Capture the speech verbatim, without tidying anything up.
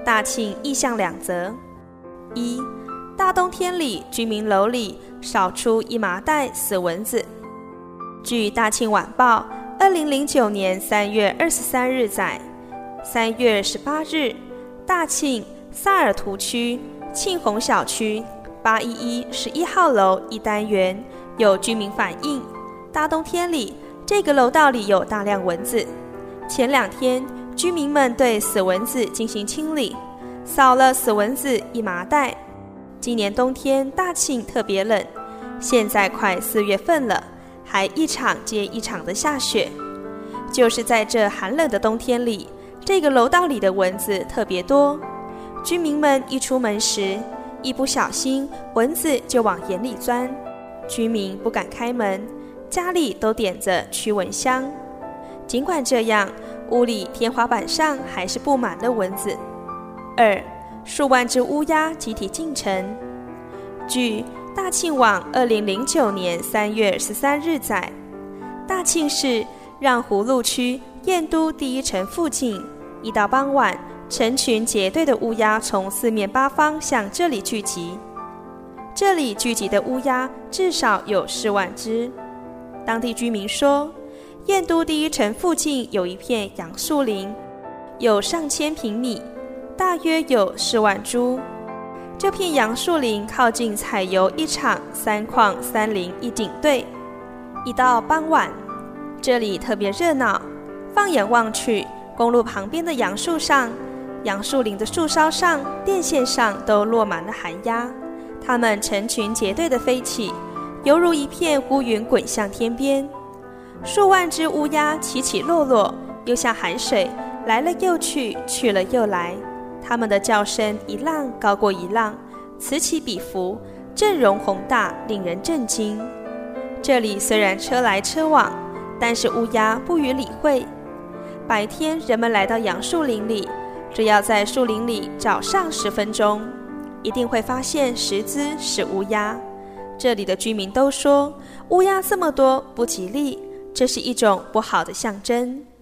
大庆意象两则：一、大冬天里，居民楼里少出一麻袋死蚊子。据大庆晚报二零零九年三月二十三日载，三月十八日，大庆萨尔图区庆红小区八一一十一号楼一单元有居民反映，大冬天里这个楼道里有大量蚊子。前两天，居民们对死蚊子进行清理，扫了死蚊子一麻袋。今年冬天大庆特别冷，现在快四月份了，还一场接一场的下雪。就是在这寒冷的冬天里，这个楼道里的蚊子特别多。居民们一出门时，一不小心蚊子就往眼里钻，居民不敢开门，家里都点着驱蚊香。尽管这样，屋里天花板上还是布满了蚊子。二、数万只乌鸦集体进城。据大庆网二零零九年三月十三日载，大庆市让湖路区燕都第一城附近，一到傍晚，成群结队的乌鸦从四面八方向这里聚集。这里聚集的乌鸦至少有四万只。当地居民说，燕都第一城附近有一片杨树林，有上千平米，大约有四万株。这片杨树林靠近采油一厂三矿三零一顶队。一到傍晚，这里特别热闹。放眼望去，公路旁边的杨树上、杨树林的树梢上、电线上都落满了寒鸦，它们成群结队地飞起，犹如一片乌云滚向天边。数万只乌鸦起起落落，又像海水，来了又去，去了又来。它们的叫声一浪高过一浪，此起彼伏，阵容宏大，令人震惊。这里虽然车来车往，但是乌鸦不予理会。白天人们来到杨树林里，只要在树林里找上十分钟，一定会发现十只是乌鸦。这里的居民都说，乌鸦这么多不吉利，这是一种不好的象征。